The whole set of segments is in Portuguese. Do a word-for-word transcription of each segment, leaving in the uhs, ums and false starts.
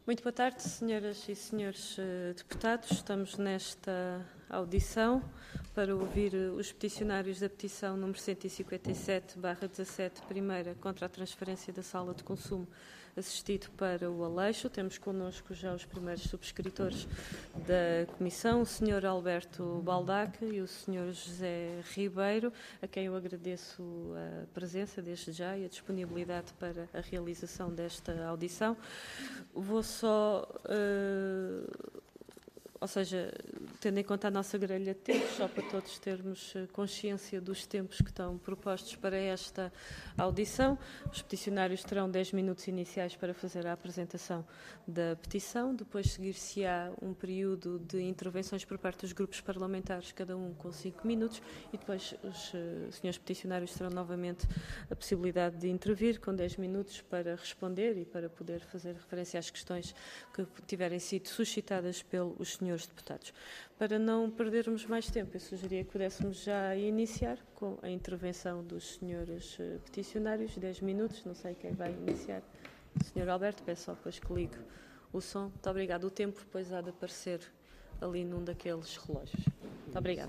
Muito boa tarde, senhoras e senhores deputados. Estamos nesta audição para ouvir os peticionários da petição número cento e cinquenta e sete barra dezassete, primeira, contra a transferência da sala de consumo assistido para o Aleixo. Temos connosco já os primeiros subscritores da comissão, o senhor Alberto Baldac e o senhor José Ribeiro, a quem eu agradeço a presença desde já e a disponibilidade para a realização desta audição. Vou só, uh, ou seja, tendo em conta a nossa grelha de tempos, só para todos termos consciência dos tempos que estão propostos para esta audição, os peticionários terão dez minutos iniciais para fazer a apresentação da petição, depois seguir-se-á um período de intervenções por parte dos grupos parlamentares, cada um com cinco minutos, e depois os uh, senhores peticionários terão novamente a possibilidade de intervir com dez minutos para responder e para poder fazer referência às questões que tiverem sido suscitadas pelos senhores deputados. Para não perdermos mais tempo, eu sugeria que pudéssemos já iniciar com a intervenção dos senhores peticionários, dez minutos, não sei quem vai iniciar. O senhor Alberto, peço só depois que ligue o som. Muito obrigado. O tempo depois há de aparecer ali num daqueles relógios. Muito obrigada.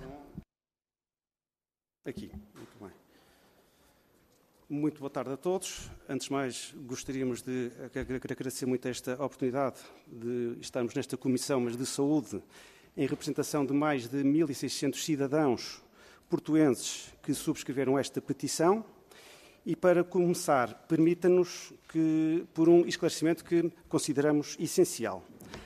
Aqui, muito bem. Muito boa tarde a todos. Antes de mais, gostaríamos de agradecer muito esta oportunidade de estarmos nesta Comissão, mas de Saúde, em representação de mais de mil e seiscentos cidadãos portuenses que subscreveram esta petição. E, para começar, permita-nos que, por um esclarecimento que consideramos essencial.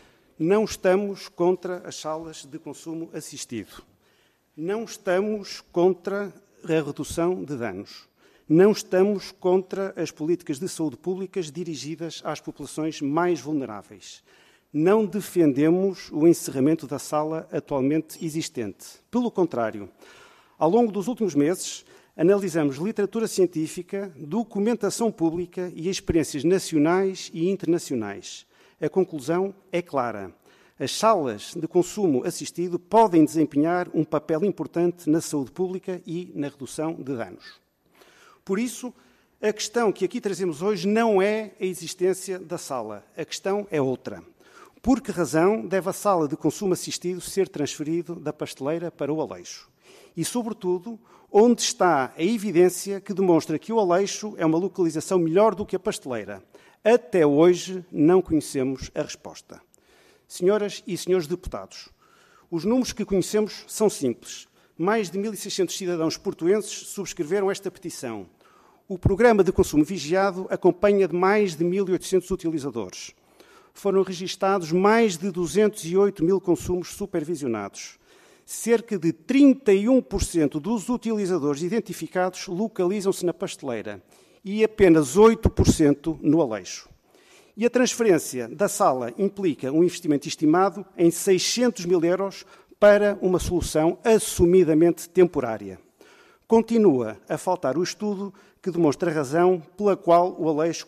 Não estamos contra as salas de consumo assistido. Não estamos contra a redução de danos. Não estamos contra as políticas de saúde públicas dirigidas às populações mais vulneráveis. Não defendemos o encerramento da sala atualmente existente. Pelo contrário, ao longo dos últimos meses, analisamos literatura científica, documentação pública e experiências nacionais e internacionais. A conclusão é clara. As salas de consumo assistido podem desempenhar um papel importante na saúde pública e na redução de danos. Por isso, a questão que aqui trazemos hoje não é a existência da sala. A questão é outra. Por que razão deve a sala de consumo assistido ser transferido da pasteleira para o Aleixo? E, sobretudo, onde está a evidência que demonstra que o Aleixo é uma localização melhor do que a pasteleira? Até hoje não conhecemos a resposta. Senhoras e senhores deputados, os números que conhecemos são simples. Mais de mil e seiscentos cidadãos portuenses subscreveram esta petição. O programa de consumo vigiado acompanha de mais de mil e oitocentos utilizadores. Foram registados mais de duzentos e oito mil consumos supervisionados. Cerca de trinta e um por cento dos utilizadores identificados localizam-se na pasteleira e apenas oito por cento no Aleixo. E a transferência da sala implica um investimento estimado em seiscentos mil euros para uma solução assumidamente temporária. Continua a faltar o estudo que demonstra a razão pela qual o Aleixo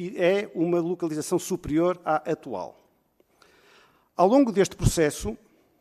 é uma localização superior à atual. Ao longo deste processo,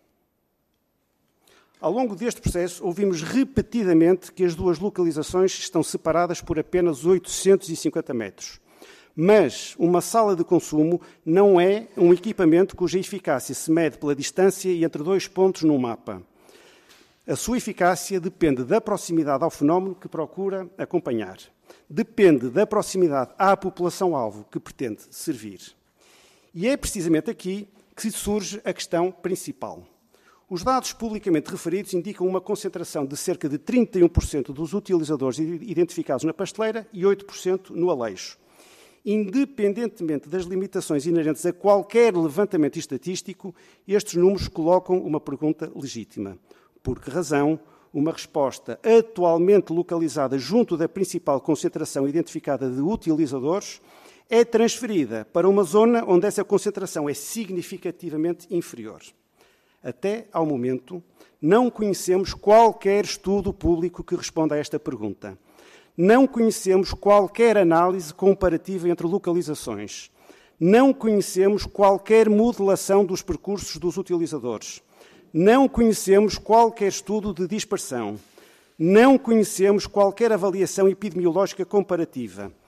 ao longo deste processo, ouvimos repetidamente que as duas localizações estão separadas por apenas oitocentos e cinquenta metros. Mas uma sala de consumo não é um equipamento cuja eficácia se mede pela distância e entre dois pontos no mapa. A sua eficácia depende da proximidade ao fenómeno que procura acompanhar. Depende da proximidade à população-alvo que pretende servir. E é precisamente aqui que surge a questão principal. Os dados publicamente referidos indicam uma concentração de cerca de trinta e um por cento dos utilizadores identificados na pasteleira e oito por cento no Aleixo. Independentemente das limitações inerentes a qualquer levantamento estatístico, estes números colocam uma pergunta legítima. Por que razão uma resposta atualmente localizada junto da principal concentração identificada de utilizadores é transferida para uma zona onde essa concentração é significativamente inferior? Até ao momento, não conhecemos qualquer estudo público que responda a esta pergunta. Não conhecemos qualquer análise comparativa entre localizações. Não conhecemos qualquer modelação dos percursos dos utilizadores. Não conhecemos qualquer estudo de dispersão. Não conhecemos qualquer avaliação epidemiológica comparativa.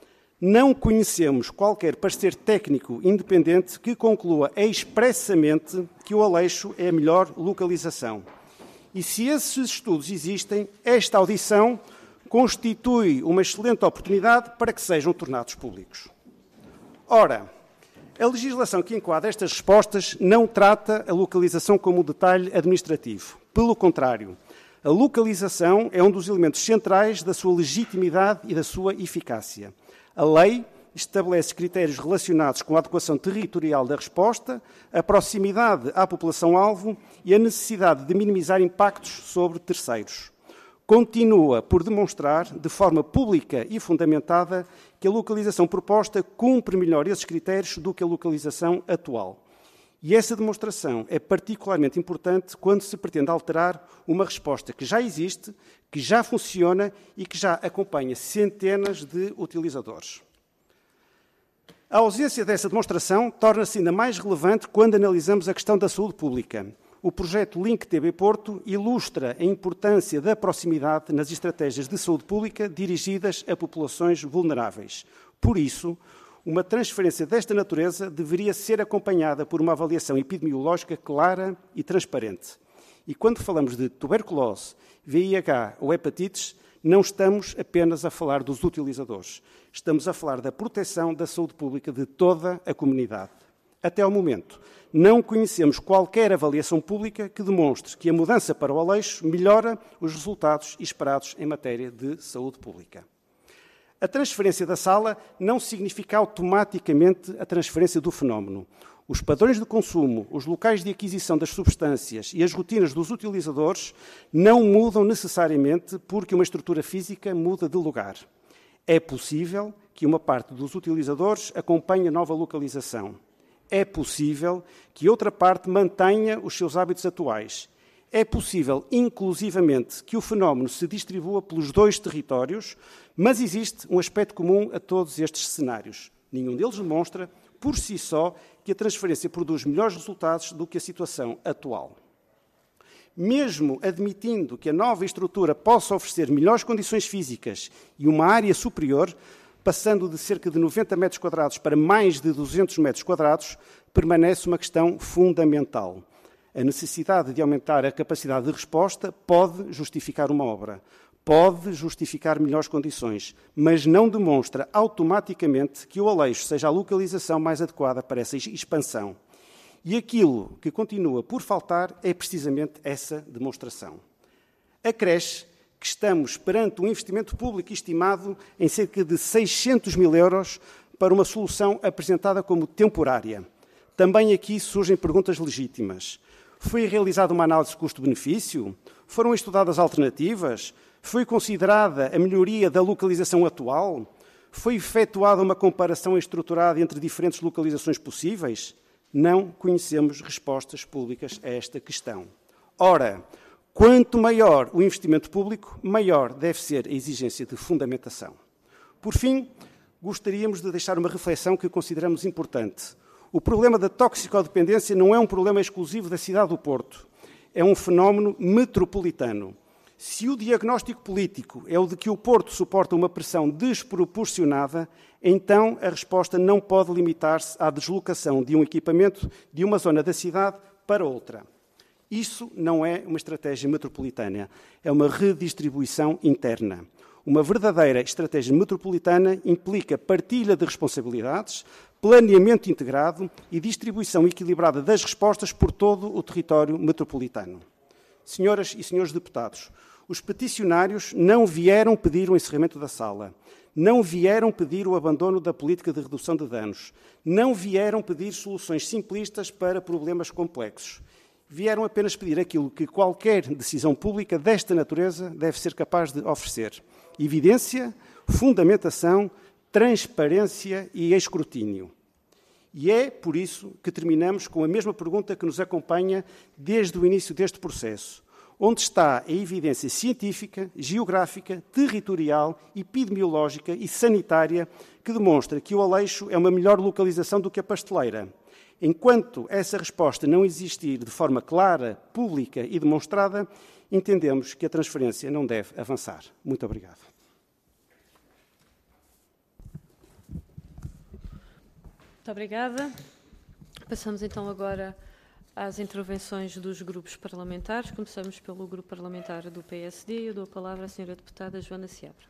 não conhecemos qualquer parecer técnico independente que conclua expressamente que o Aleixo é a melhor localização. E se esses estudos existem, esta audição constitui uma excelente oportunidade para que sejam tornados públicos. Ora, a legislação que enquadra estas respostas não trata a localização como um detalhe administrativo. Pelo contrário, a localização é um dos elementos centrais da sua legitimidade e da sua eficácia. A lei estabelece critérios relacionados com a adequação territorial da resposta, a proximidade à população-alvo e a necessidade de minimizar impactos sobre terceiros. Continua por demonstrar, de forma pública e fundamentada, que a localização proposta cumpre melhor esses critérios do que a localização atual. E essa demonstração é particularmente importante quando se pretende alterar uma resposta que já existe, que já funciona e que já acompanha centenas de utilizadores. A ausência dessa demonstração torna-se ainda mais relevante quando analisamos a questão da saúde pública. O projeto Link T B Porto ilustra a importância da proximidade nas estratégias de saúde pública dirigidas a populações vulneráveis. Por isso, uma transferência desta natureza deveria ser acompanhada por uma avaliação epidemiológica clara e transparente. E quando falamos de tuberculose, V I H ou hepatites, não estamos apenas a falar dos utilizadores. Estamos a falar da proteção da saúde pública de toda a comunidade. Até ao momento, não conhecemos qualquer avaliação pública que demonstre que a mudança para o Aleixo melhora os resultados esperados em matéria de saúde pública. A transferência da sala não significa automaticamente a transferência do fenómeno. Os padrões de consumo, os locais de aquisição das substâncias e as rotinas dos utilizadores não mudam necessariamente porque uma estrutura física muda de lugar. É possível que uma parte dos utilizadores acompanhe a nova localização. É possível que outra parte mantenha os seus hábitos atuais. É possível, inclusivamente, que o fenómeno se distribua pelos dois territórios, mas existe um aspecto comum a todos estes cenários. Nenhum deles demonstra, por si só, que a transferência produz melhores resultados do que a situação atual. Mesmo admitindo que a nova estrutura possa oferecer melhores condições físicas e uma área superior, passando de cerca de noventa metros quadrados para mais de duzentos metros quadrados, permanece uma questão fundamental. A necessidade de aumentar a capacidade de resposta pode justificar uma obra, pode justificar melhores condições, mas não demonstra automaticamente que o Aleixo seja a localização mais adequada para essa expansão. E aquilo que continua por faltar é precisamente essa demonstração. Acresce que estamos perante um investimento público estimado em cerca de seiscentos mil euros para uma solução apresentada como temporária. Também aqui surgem perguntas legítimas. Foi realizada uma análise de custo-benefício? Foram estudadas alternativas? Foi considerada a melhoria da localização atual? Foi efetuada uma comparação estruturada entre diferentes localizações possíveis? Não conhecemos respostas públicas a esta questão. Ora, quanto maior o investimento público, maior deve ser a exigência de fundamentação. Por fim, gostaríamos de deixar uma reflexão que consideramos importante. O problema da toxicodependência não é um problema exclusivo da cidade do Porto. É um fenómeno metropolitano. Se o diagnóstico político é o de que o Porto suporta uma pressão desproporcionada, então a resposta não pode limitar-se à deslocação de um equipamento de uma zona da cidade para outra. Isso não é uma estratégia metropolitana, é uma redistribuição interna. Uma verdadeira estratégia metropolitana implica partilha de responsabilidades, planeamento integrado e distribuição equilibrada das respostas por todo o território metropolitano. Senhoras e senhores deputados, os peticionários não vieram pedir o encerramento da sala, não vieram pedir o abandono da política de redução de danos, não vieram pedir soluções simplistas para problemas complexos. Vieram apenas pedir aquilo que qualquer decisão pública desta natureza deve ser capaz de oferecer: evidência, fundamentação, transparência e escrutínio. E é por isso que terminamos com a mesma pergunta que nos acompanha desde o início deste processo. Onde está a evidência científica, geográfica, territorial, epidemiológica e sanitária que demonstra que o Aleixo é uma melhor localização do que a Pasteleira? Enquanto essa resposta não existir de forma clara, pública e demonstrada, entendemos que a transferência não deve avançar. Muito obrigado. Muito obrigada. Passamos então agora às intervenções dos grupos parlamentares. Começamos pelo grupo parlamentar do P S D. Eu dou a palavra à senhora deputada Joana Seabra.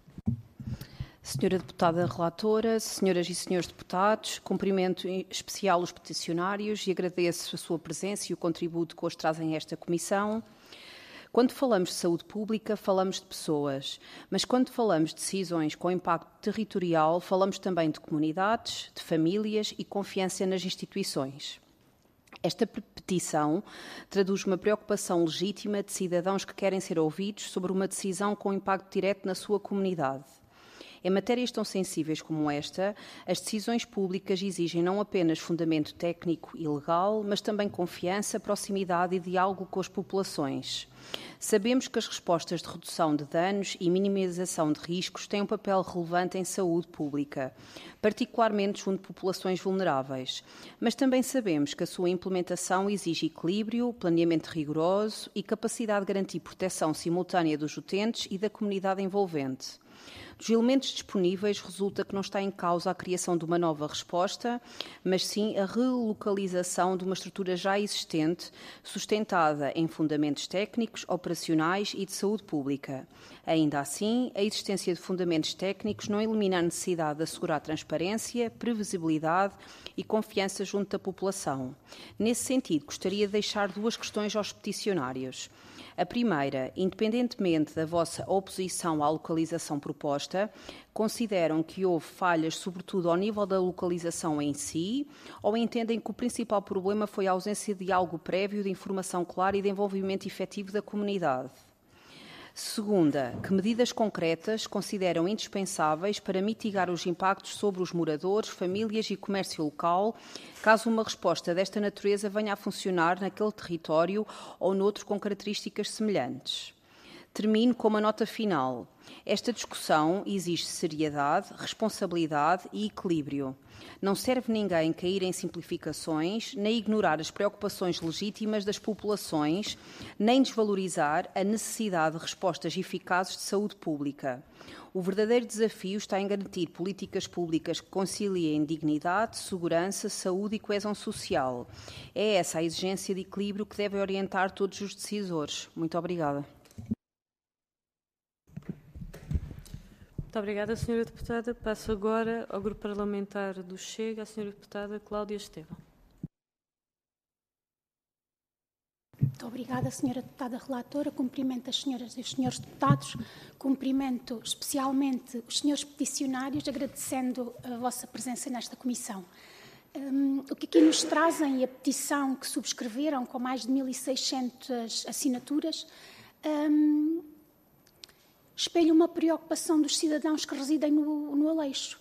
Senhora Deputada Relatora, Senhoras e Senhores Deputados, cumprimento em especial os peticionários e agradeço a sua presença e o contributo que hoje trazem a esta Comissão. Quando falamos de saúde pública, falamos de pessoas, mas quando falamos de decisões com impacto territorial, falamos também de comunidades, de famílias e confiança nas instituições. Esta petição traduz uma preocupação legítima de cidadãos que querem ser ouvidos sobre uma decisão com impacto direto na sua comunidade. Em matérias tão sensíveis como esta, as decisões públicas exigem não apenas fundamento técnico e legal, mas também confiança, proximidade e diálogo com as populações. Sabemos que as respostas de redução de danos e minimização de riscos têm um papel relevante em saúde pública, particularmente junto de populações vulneráveis, mas também sabemos que a sua implementação exige equilíbrio, planeamento rigoroso e capacidade de garantir proteção simultânea dos utentes e da comunidade envolvente. Dos elementos disponíveis, resulta que não está em causa a criação de uma nova resposta, mas sim a relocalização de uma estrutura já existente, sustentada em fundamentos técnicos, operacionais e de saúde pública. Ainda assim, a existência de fundamentos técnicos não elimina a necessidade de assegurar transparência, previsibilidade e confiança junto da população. Nesse sentido, gostaria de deixar duas questões aos peticionários. A primeira, independentemente da vossa oposição à localização proposta, consideram que houve falhas, sobretudo ao nível da localização em si, ou entendem que o principal problema foi a ausência de algo prévio de informação clara e de envolvimento efetivo da comunidade? Segunda, que medidas concretas consideram indispensáveis para mitigar os impactos sobre os moradores, famílias e comércio local, caso uma resposta desta natureza venha a funcionar naquele território ou noutro com características semelhantes? Termino com uma nota final. Esta discussão exige seriedade, responsabilidade e equilíbrio. Não serve ninguém cair em simplificações, nem ignorar as preocupações legítimas das populações, nem desvalorizar a necessidade de respostas eficazes de saúde pública. O verdadeiro desafio está em garantir políticas públicas que conciliem dignidade, segurança, saúde e coesão social. É essa a exigência de equilíbrio que deve orientar todos os decisores. Muito obrigada. Muito obrigada, senhora Deputada. Passo agora ao Grupo Parlamentar do Chega, a senhora Deputada Cláudia Estevam. Muito obrigada, senhora Deputada Relatora. Cumprimento as senhoras e os senhores deputados. Cumprimento especialmente os senhores peticionários, agradecendo a vossa presença nesta comissão. Um, o que aqui nos trazem e a petição que subscreveram com mais de mil e seiscentas assinaturas um, espelha uma preocupação dos cidadãos que residem no, no Aleixo.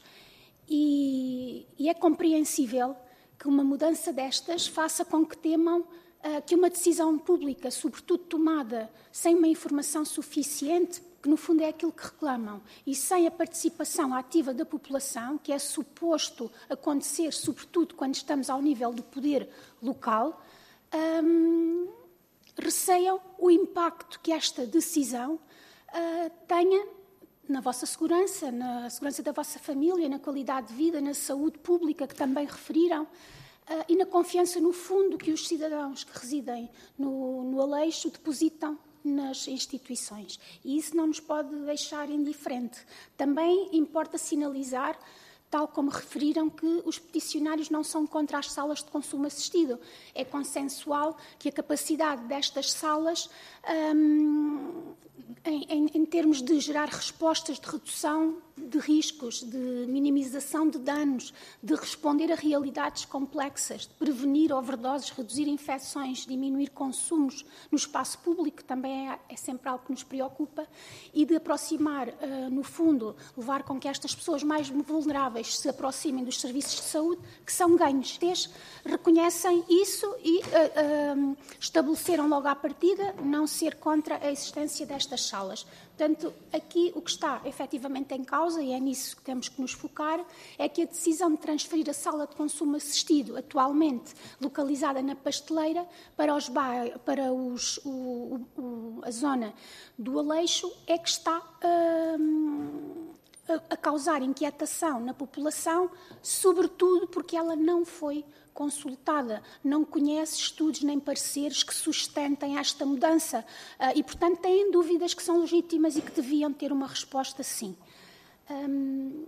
E, e é compreensível que uma mudança destas faça com que temam uh, que uma decisão pública, sobretudo tomada sem uma informação suficiente, que no fundo é aquilo que reclamam, e sem a participação ativa da população, que é suposto acontecer, sobretudo quando estamos ao nível do poder local, um, receiam o impacto que esta decisão Uh, tenha na vossa segurança, na segurança da vossa família, na qualidade de vida, na saúde pública que também referiram uh, e na confiança no fundo que os cidadãos que residem no, no Aleixo depositam nas instituições. E isso não nos pode deixar indiferente. Também importa sinalizar, tal como referiram, que os peticionários não são contra as salas de consumo assistido. É consensual que a capacidade destas salas, hum, em, em, em termos de gerar respostas de redução de riscos, de minimização de danos, de responder a realidades complexas, de prevenir overdoses, reduzir infecções, diminuir consumos no espaço público, também é, é sempre algo que nos preocupa, e de aproximar, uh, no fundo, levar com que estas pessoas mais vulneráveis se aproximem dos serviços de saúde, que são ganhos. Eles reconhecem isso e uh, uh, estabeleceram logo à partida não ser contra a existência destas salas. Portanto, aqui o que está efetivamente em causa, e é nisso que temos que nos focar, é que a decisão de transferir a sala de consumo assistido, atualmente localizada na Pasteleira, para, os ba... para os, o, o, a zona do Aleixo, é que está hum, a, a causar inquietação na população, sobretudo porque ela não foi consultada, não conhece estudos nem pareceres que sustentem esta mudança uh, e, portanto, têm dúvidas que são legítimas e que deviam ter uma resposta sim. Um,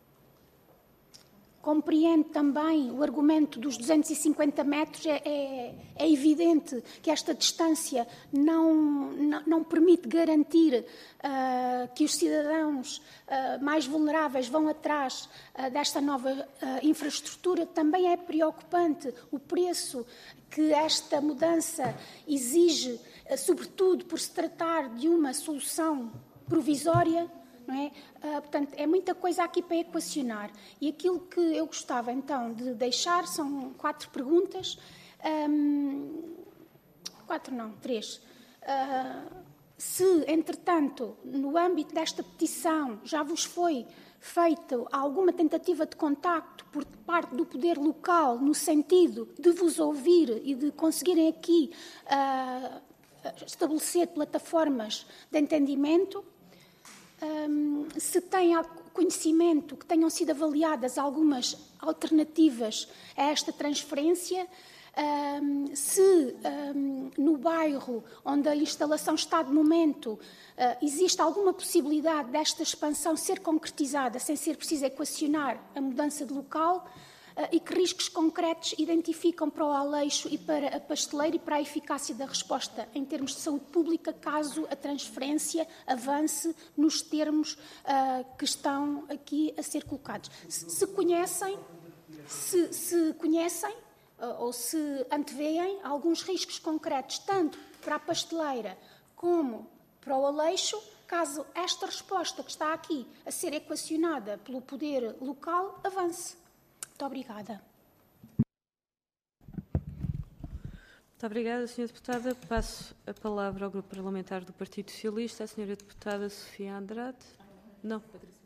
Compreendo também o argumento dos duzentos e cinquenta metros, é, é, é evidente que esta distância não, não, não permite garantir uh, que os cidadãos uh, mais vulneráveis vão atrás uh, desta nova uh, infraestrutura. Também é preocupante o preço que esta mudança exige, uh, sobretudo por se tratar de uma solução provisória. Não é? Uh, portanto, é muita coisa aqui para equacionar. E aquilo que eu gostava, então, de deixar são quatro perguntas. Um, quatro não, três. Uh, se, entretanto, no âmbito desta petição já vos foi feita alguma tentativa de contacto por parte do poder local no sentido de vos ouvir e de conseguirem aqui uh, estabelecer plataformas de entendimento, Um, se tem conhecimento que tenham sido avaliadas algumas alternativas a esta transferência, um, se um, no bairro onde a instalação está de momento uh, existe alguma possibilidade desta expansão ser concretizada sem ser preciso equacionar a mudança de local, uh, e que riscos concretos identificam para o Aleixo e para a pasteleira e para a eficácia da resposta em termos de saúde pública, caso a transferência avance nos termos uh, que estão aqui a ser colocados. Se, se conhecem, se, se conhecem uh, ou se antevêem alguns riscos concretos, tanto para a pasteleira como para o Aleixo, caso esta resposta que está aqui a ser equacionada pelo poder local avance. Muito obrigada. Muito obrigada, senhora Deputada. Passo a palavra ao Grupo Parlamentar do Partido Socialista, a senhora Deputada Sofia Andrade. Não,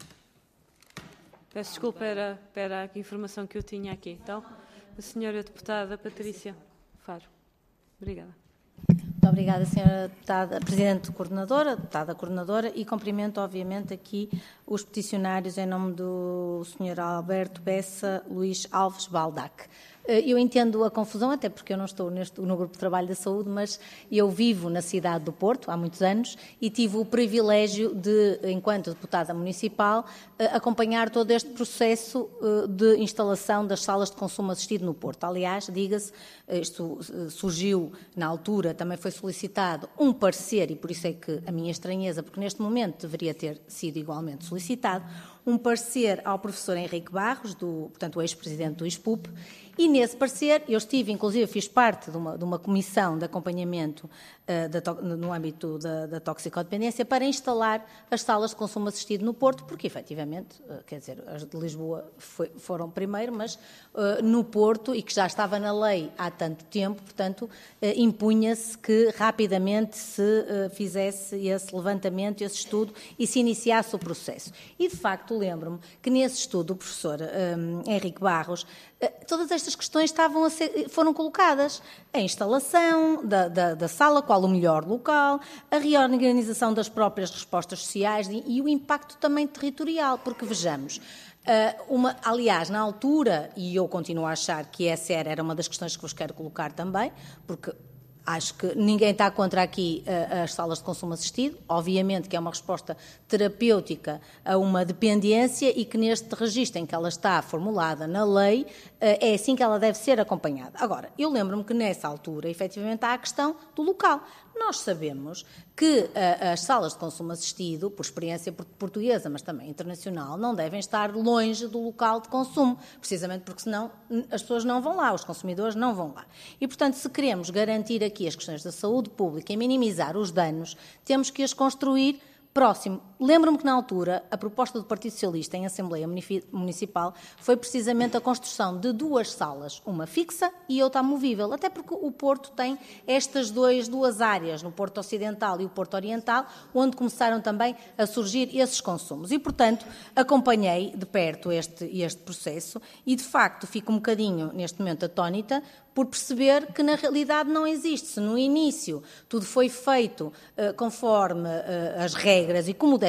peço desculpa, era, era a informação que eu tinha aqui. Então, a senhora Deputada Patrícia Faro. Obrigada. Muito obrigada, senhora Deputada, Presidente Coordenadora, Deputada Coordenadora, e cumprimento, obviamente, aqui os peticionários em nome do senhor Alberto Bessa Luís Alves Baldac. Eu entendo a confusão, até porque eu não estou neste, no Grupo de Trabalho da Saúde, mas eu vivo na cidade do Porto há muitos anos e tive o privilégio de, enquanto deputada municipal, acompanhar todo este processo de instalação das salas de consumo assistido no Porto. Aliás, diga-se, isto surgiu na altura, também foi solicitado um parecer, e por isso é que a minha estranheza, porque neste momento deveria ter sido igualmente solicitado, um parecer ao professor Henrique Barros, do, portanto, o ex-presidente do I S P U P, e nesse parecer, eu estive, inclusive, fiz parte de uma, de uma comissão de acompanhamento uh, da, no âmbito da, da toxicodependência para instalar as salas de consumo assistido no Porto, porque, efetivamente, uh, quer dizer, as de Lisboa foi, foram primeiro, mas uh, no Porto, e que já estava na lei há tanto tempo, portanto, uh, impunha-se que rapidamente se uh, fizesse esse levantamento, esse estudo, e se iniciasse o processo. E, de facto, lembro-me que nesse estudo o professor um, Henrique Barros, uh, todas estas Estas questões estavam a ser, foram colocadas. A instalação da, da, da sala, qual o melhor local, a reorganização das próprias respostas sociais e, e o impacto também territorial, porque vejamos, uh, uma, aliás, na altura, e eu continuo a achar que essa era, era uma das questões que vos quero colocar também, porque acho que ninguém está contra aqui uh, as salas de consumo assistido, obviamente que é uma resposta terapêutica a uma dependência e que neste registro em que ela está formulada na lei, uh, é assim que ela deve ser acompanhada. Agora, eu lembro-me que nessa altura, efetivamente, há a questão do local. Nós sabemos que uh, as salas de consumo assistido, por experiência portuguesa, mas também internacional, não devem estar longe do local de consumo, precisamente porque senão as pessoas não vão lá, os consumidores não vão lá. E, portanto, se queremos garantir aqui as questões da saúde pública e minimizar os danos, temos que as construir próximo. Lembro-me que, na altura, a proposta do Partido Socialista em Assembleia Municipal foi precisamente a construção de duas salas, uma fixa e outra amovível, até porque o Porto tem estas dois, duas áreas, no Porto Ocidental e o Porto Oriental, onde começaram também a surgir esses consumos. E, portanto, acompanhei de perto este, este processo e, de facto, fico um bocadinho, neste momento, atónita, por perceber que, na realidade, não existe. Se no início tudo foi feito uh, conforme uh, as regras e como deve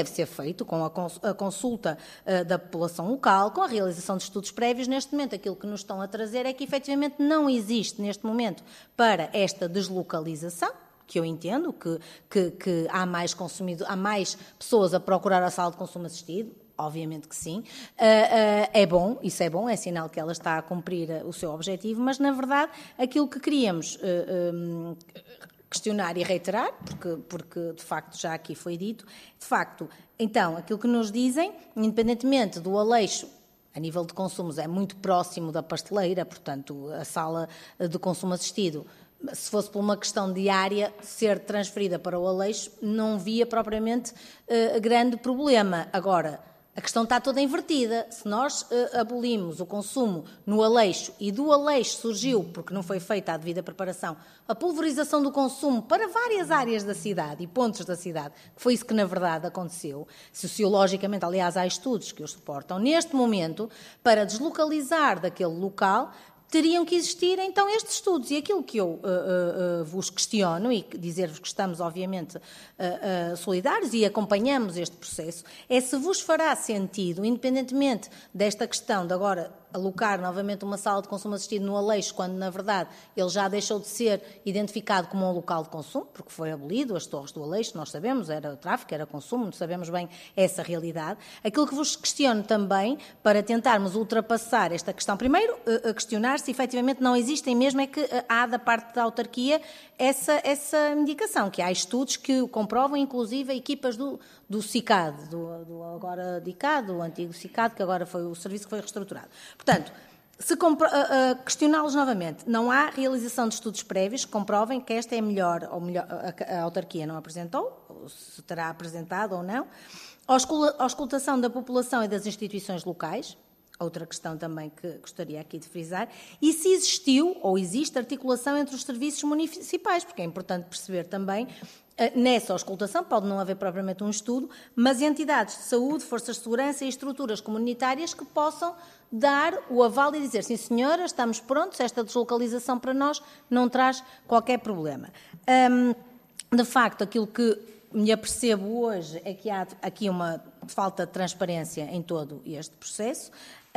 deve ser feito com a consulta uh, da população local, com a realização de estudos prévios. Neste momento, aquilo que nos estão a trazer é que, efetivamente, não existe, neste momento, para esta deslocalização, que eu entendo que, que, que há mais consumido, há mais pessoas a procurar a sala de consumo assistido, obviamente que sim, uh, uh, é bom, isso é bom, é sinal que ela está a cumprir o seu objetivo, mas, na verdade, aquilo que queríamos uh, um, questionar e reiterar, porque, porque, de facto, já aqui foi dito, de facto, então, aquilo que nos dizem, independentemente do Aleixo, a nível de consumos, é muito próximo da pasteleira, portanto, a sala de consumo assistido, se fosse por uma questão diária, ser transferida para o Aleixo, não via propriamente uh, grande problema. Agora, a questão está toda invertida. Se nós uh, abolimos o consumo no Aleixo e do Aleixo surgiu, porque não foi feita a devida preparação, a pulverização do consumo para várias áreas da cidade e pontos da cidade, que foi isso que na verdade aconteceu, sociologicamente, aliás, há estudos que os suportam, neste momento, para deslocalizar daquele local, teriam que existir, então, estes estudos. E aquilo que eu uh, uh, uh, vos questiono, e dizer-vos que estamos, obviamente, uh, uh, solidários e acompanhamos este processo, é se vos fará sentido, independentemente desta questão de agora alocar novamente uma sala de consumo assistido no Aleixo, quando, na verdade, ele já deixou de ser identificado como um local de consumo, porque foi abolido, as torres do Aleixo, nós sabemos, era tráfico, era consumo, não sabemos bem essa realidade. Aquilo que vos questiono também, para tentarmos ultrapassar esta questão, primeiro, a questionar se efetivamente não existem, mesmo é que há da parte da autarquia essa, essa indicação, que há estudos que comprovam, inclusive, equipas do, do SICAD, do, do agora DICAD, do antigo SICAD, que agora foi o serviço que foi reestruturado. Portanto, se uh, uh, questioná-los novamente, não há realização de estudos prévios que comprovem que esta é melhor, ou melhor, a, a autarquia não apresentou, ou se terá apresentado ou não, a auscultação da população e das instituições locais, outra questão também que gostaria aqui de frisar, e se existiu ou existe articulação entre os serviços municipais, porque é importante perceber também, nessa auscultação, pode não haver propriamente um estudo, mas entidades de saúde, forças de segurança e estruturas comunitárias que possam dar o aval e dizer, sim senhora, estamos prontos, esta deslocalização para nós não traz qualquer problema. Hum, de facto, aquilo que me apercebo hoje é que há aqui uma falta de transparência em todo este processo.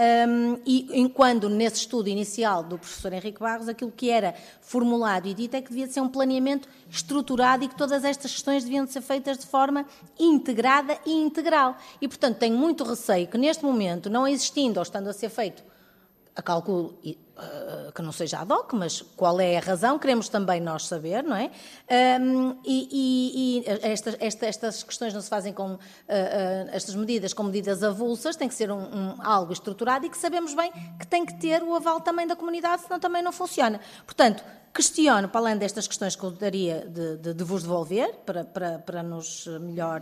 Um, e quando, nesse estudo inicial do professor Henrique Barros, aquilo que era formulado e dito é que devia ser um planeamento estruturado e que todas estas questões deviam ser feitas de forma integrada e integral. E, portanto, tenho muito receio que, neste momento, não existindo ou estando a ser feito, a cálculo uh, que não seja ad hoc, mas qual é a razão, queremos também nós saber, não é? Um, e e, e estas, esta, estas questões não se fazem com, uh, uh, estas medidas com medidas avulsas, tem que ser um, um, algo estruturado e que sabemos bem que tem que ter o aval também da comunidade, senão também não funciona. Portanto, questiono, para além destas questões que eu gostaria de, de, de vos devolver, para, para, para nos melhor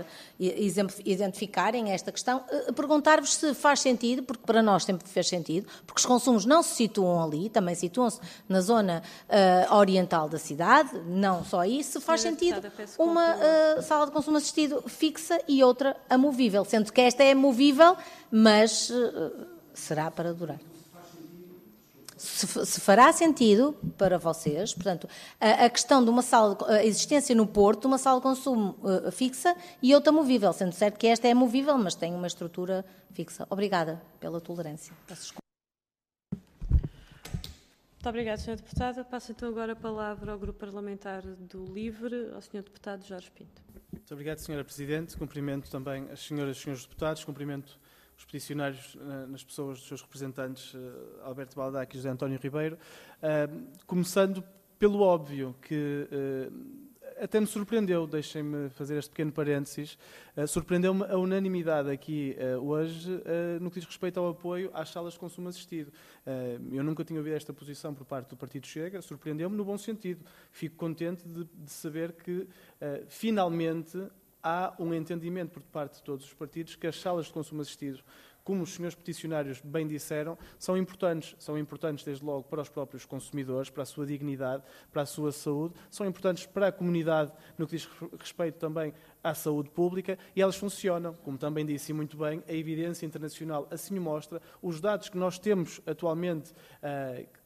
identificarem esta questão, perguntar-vos se faz sentido, porque para nós sempre fez sentido, porque os consumos não se situam ali, também situam-se na zona uh, oriental da cidade, não só isso, se faz sentido uma uh, sala de consumo assistido fixa e outra amovível, sendo que esta é amovível, mas uh, será para durar. Se, se fará sentido para vocês, portanto, a, a questão de uma sala, de, a existência no Porto, uma sala de consumo uh, fixa e outra movível, sendo certo que esta é movível, mas tem uma estrutura fixa. Obrigada pela tolerância. Muito obrigada, senhora Deputada. Passo então agora a palavra ao Grupo Parlamentar do LIVRE, ao senhor Deputado Jorge Pinto. Muito obrigado, senhora Presidente. Cumprimento também as senhoras e senhores deputados, cumprimento os peticionários nas pessoas dos seus representantes, Alberto Baldac e José António Ribeiro, começando pelo óbvio, que até me surpreendeu, deixem-me fazer este pequeno parênteses, surpreendeu-me a unanimidade aqui hoje no que diz respeito ao apoio às salas de consumo assistido. Eu nunca tinha ouvido esta posição por parte do Partido Chega, surpreendeu-me no bom sentido. Fico contente de, de saber que, finalmente, há um entendimento por parte de todos os partidos que as salas de consumo assistido, como os senhores peticionários bem disseram, são importantes. São importantes, desde logo, para os próprios consumidores, para a sua dignidade, para a sua saúde, são importantes para a comunidade, no que diz respeito também à saúde pública, e elas funcionam, como também disse muito bem, a evidência internacional assim o mostra, os dados que nós temos atualmente, uh,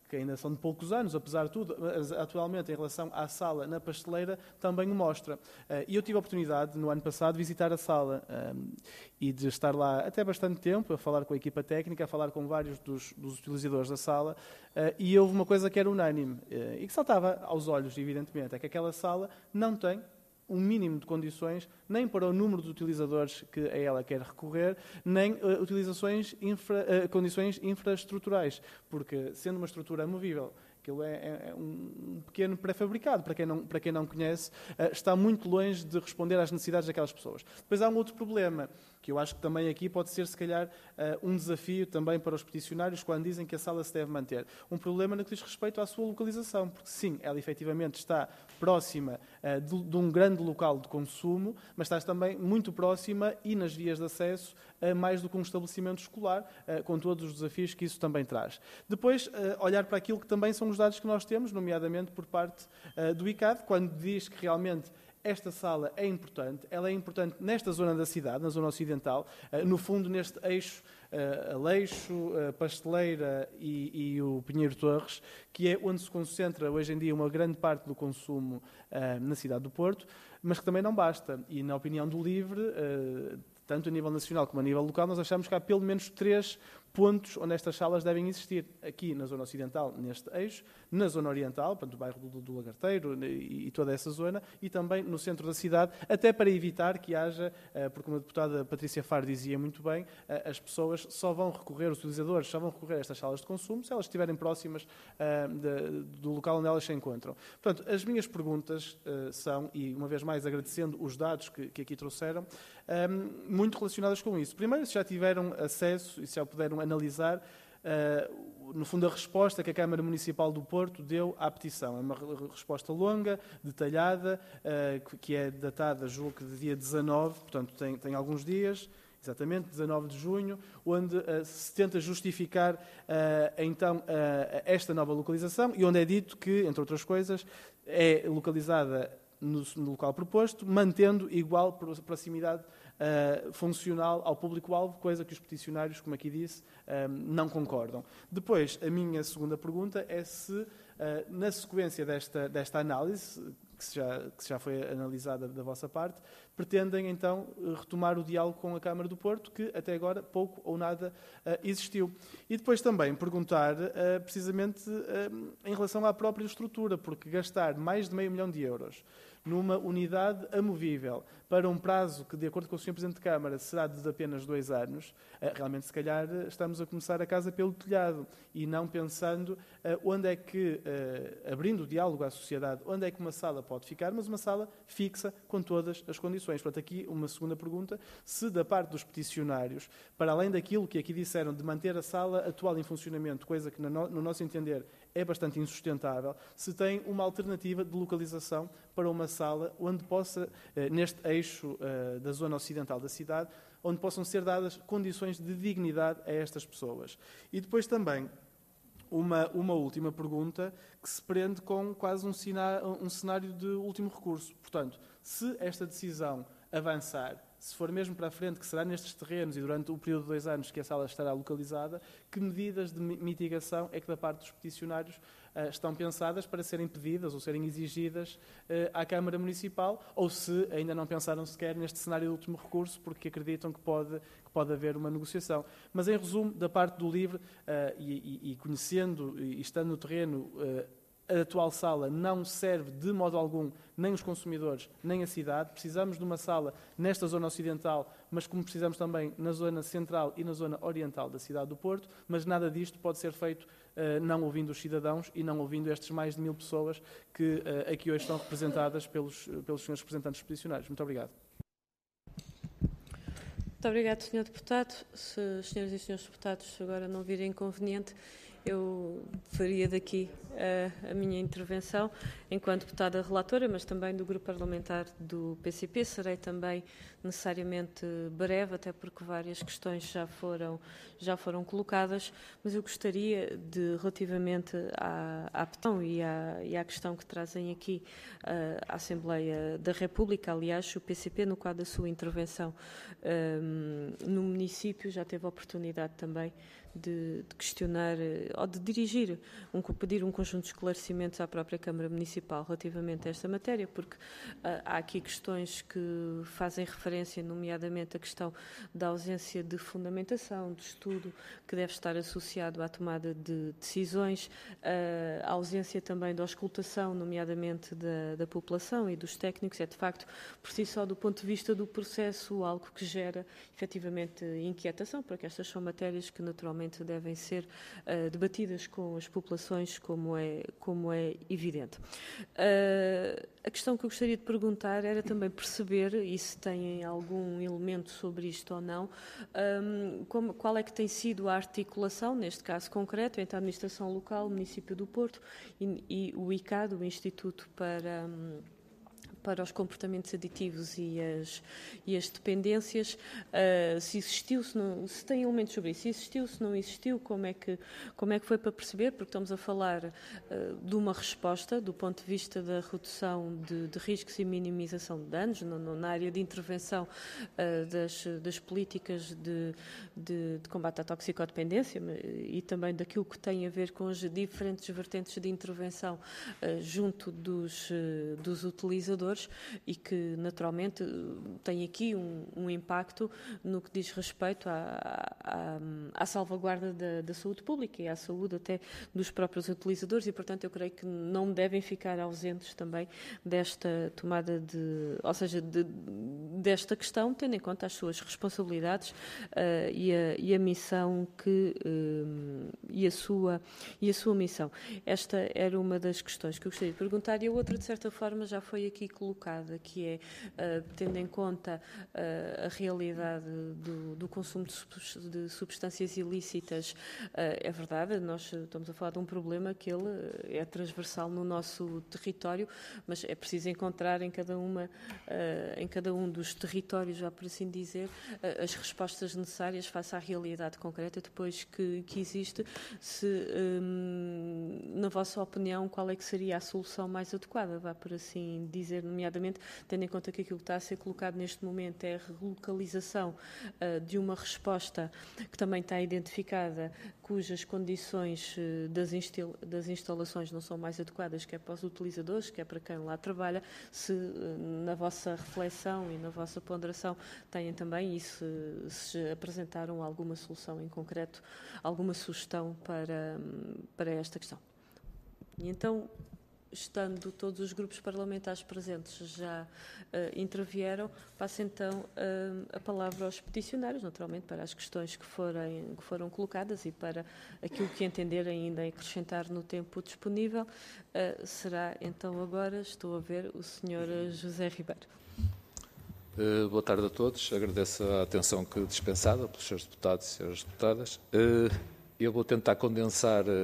que ainda são de poucos anos, apesar de tudo, mas atualmente em relação à sala na pasteleira também o mostra. E eu tive a oportunidade, no ano passado, de visitar a sala um, e de estar lá até bastante tempo, a falar com a equipa técnica, a falar com vários dos, dos utilizadores da sala, uh, e houve uma coisa que era unânime, uh, e que saltava aos olhos, evidentemente, é que aquela sala não tem um mínimo de condições, nem para o número de utilizadores que a ela quer recorrer, nem uh, utilizações infra, uh, condições infraestruturais, porque, sendo uma estrutura amovível, aquilo é, é, é um pequeno pré-fabricado, para quem não, para quem não conhece, uh, está muito longe de responder às necessidades daquelas pessoas. Depois há um outro problema, que eu acho que também aqui pode ser, se calhar, uh, um desafio também para os peticionários quando dizem que a sala se deve manter. Um problema no que diz respeito à sua localização, porque sim, ela efetivamente está próxima uh, de, de um grande local de consumo, mas está também muito próxima e nas vias de acesso uh, mais do que um estabelecimento escolar, uh, com todos os desafios que isso também traz. Depois, uh, olhar para aquilo que também são os dados que nós temos, nomeadamente por parte uh, do I C A D, quando diz que realmente esta sala é importante, ela é importante nesta zona da cidade, na zona ocidental, uh, no fundo neste eixo uh, Aleixo, uh, Pasteleira e, e o Pinheiro Torres, que é onde se concentra hoje em dia uma grande parte do consumo uh, na cidade do Porto, mas que também não basta. E na opinião do LIVRE, uh, tanto a nível nacional como a nível local, nós achamos que há pelo menos três pontos onde estas salas devem existir. Aqui na zona ocidental, neste eixo, na zona oriental, portanto, o bairro do, do Lagarteiro e, e toda essa zona, e também no centro da cidade, até para evitar que haja, porque como a deputada Patrícia Faro dizia muito bem, as pessoas só vão recorrer, os utilizadores só vão recorrer a estas salas de consumo se elas estiverem próximas uh, de, do local onde elas se encontram. Portanto, as minhas perguntas uh, são, e uma vez mais agradecendo os dados que, que aqui trouxeram, um, muito relacionadas com isso. Primeiro, se já tiveram acesso e se já puderam analisar, uh, no fundo, a resposta que a Câmara Municipal do Porto deu à petição. É uma resposta longa, detalhada, uh, que é datada, julgo que de dia dezanove, portanto tem, tem alguns dias, exatamente, dezanove de junho, onde uh, se tenta justificar uh, então uh, esta nova localização e onde é dito que, entre outras coisas, é localizada no, no local proposto, mantendo igual proximidade Uh, funcional ao público-alvo, coisa que os peticionários, como aqui disse, uh, não concordam. Depois, a minha segunda pergunta é se, uh, na sequência desta, desta análise, que já, que já foi analisada da vossa parte, pretendem então retomar o diálogo com a Câmara do Porto, que até agora pouco ou nada uh, existiu. E depois também perguntar, uh, precisamente, uh, em relação à própria estrutura, porque gastar mais de meio milhão de euros numa unidade amovível para um prazo que, de acordo com o senhor Presidente de Câmara, será de apenas dois anos, realmente, se calhar, estamos a começar a casa pelo telhado e não pensando onde é que, abrindo o diálogo à sociedade, onde é que uma sala pode ficar, mas uma sala fixa com todas as condições. Portanto, aqui uma segunda pergunta, se da parte dos peticionários, para além daquilo que aqui disseram de manter a sala atual em funcionamento, coisa que, no nosso entender, é bastante insustentável, se tem uma alternativa de localização para uma sala onde possa, neste eixo da zona ocidental da cidade, onde possam ser dadas condições de dignidade a estas pessoas. E depois também uma, uma última pergunta que se prende com quase um, sina, um cenário de último recurso. Portanto, se esta decisão avançar, se for mesmo para a frente, que será nestes terrenos e durante o período de dois anos que a sala estará localizada, que medidas de mitigação é que da parte dos peticionários uh, estão pensadas para serem pedidas ou serem exigidas uh, à Câmara Municipal, ou se ainda não pensaram sequer neste cenário de último recurso, porque acreditam que pode, que pode haver uma negociação. Mas, em resumo, da parte do LIVRE, uh, e, e, e conhecendo e estando no terreno, uh, a atual sala não serve de modo algum nem os consumidores, nem a cidade. Precisamos de uma sala nesta zona ocidental, mas como precisamos também na zona central e na zona oriental da cidade do Porto, mas nada disto pode ser feito uh, não ouvindo os cidadãos e não ouvindo estes mais de mil pessoas que uh, aqui hoje estão representadas pelos, pelos senhores representantes peticionários. Muito obrigado. Muito obrigado, senhor Deputado. Se os senhores e senhores deputados agora não virem inconveniente, eu faria daqui a, a minha intervenção enquanto deputada relatora, mas também do grupo parlamentar do P C P. Serei também necessariamente breve, até porque várias questões já foram, já foram colocadas, mas eu gostaria de, relativamente à, à petição e à, e à questão que trazem aqui uh, à Assembleia da República, aliás, o P C P, no quadro da sua intervenção um, no município, já teve a oportunidade também De, de questionar ou de dirigir, um, pedir um conjunto de esclarecimentos à própria Câmara Municipal relativamente a esta matéria, porque uh, há aqui questões que fazem referência, nomeadamente a questão da ausência de fundamentação, de estudo, que deve estar associado à tomada de decisões, uh, a ausência também da auscultação, nomeadamente da, da população e dos técnicos, é de facto, por si só, do ponto de vista do processo, algo que gera efetivamente inquietação, porque estas são matérias que naturalmente devem ser uh, debatidas com as populações, como é, como é evidente. Uh, a questão que eu gostaria de perguntar era também perceber, e se têm algum elemento sobre isto ou não, um, como, qual é que tem sido a articulação, neste caso concreto, entre a Administração Local, o Município do Porto e, e o I C A D, o Instituto para... Um, para os comportamentos aditivos e as, e as dependências, uh, se existiu, se, não, se tem elementos sobre isso, se existiu, se não existiu, como é que, como é que foi para perceber, porque estamos a falar uh, de uma resposta do ponto de vista da redução de, de riscos e minimização de danos, no, no, na área de intervenção uh, das, das políticas de, de, de combate à toxicodependência e também daquilo que tem a ver com as diferentes vertentes de intervenção uh, junto dos, uh, dos utilizadores, e que naturalmente tem aqui um, um impacto no que diz respeito à, à, à salvaguarda da, da saúde pública e à saúde até dos próprios utilizadores e, portanto, eu creio que não devem ficar ausentes também desta tomada de, ou seja, de, desta questão, tendo em conta as suas responsabilidades uh, e, a, e a missão que uh, e, a sua, e a sua missão. Esta era uma das questões que eu gostaria de perguntar e a outra, de certa forma, já foi aqui colocada, que é, uh, tendo em conta uh, a realidade do, do consumo de, de substâncias ilícitas, uh, é verdade, nós estamos a falar de um problema que ele é transversal no nosso território, mas é preciso encontrar em cada, uma, uh, em cada um dos territórios, já por assim dizer, uh, as respostas necessárias face à realidade concreta depois que, que existe. Se, um, na vossa opinião, qual é que seria a solução mais adequada, vá por assim dizer, nomeadamente tendo em conta que aquilo que está a ser colocado neste momento é a relocalização uh, de uma resposta que também está identificada, cujas condições uh, das, instil das instalações não são mais adequadas, quer para os utilizadores, quer para quem lá trabalha, se uh, na vossa reflexão e na vossa ponderação têm também e se, se apresentaram alguma solução em concreto, alguma sugestão para, para esta questão. E então, estando todos os grupos parlamentares presentes já uh, intervieram, passo então uh, a palavra aos peticionários, naturalmente, para as questões que, forem, que foram colocadas e para aquilo que entenderem ainda acrescentar no tempo disponível. Uh, será então agora, estou a ver, o senhor José Ribeiro. Uh, boa tarde a todos, agradeço a atenção que dispensada pelos senhores deputados e senhoras deputadas. Uh, Eu vou tentar condensar uh,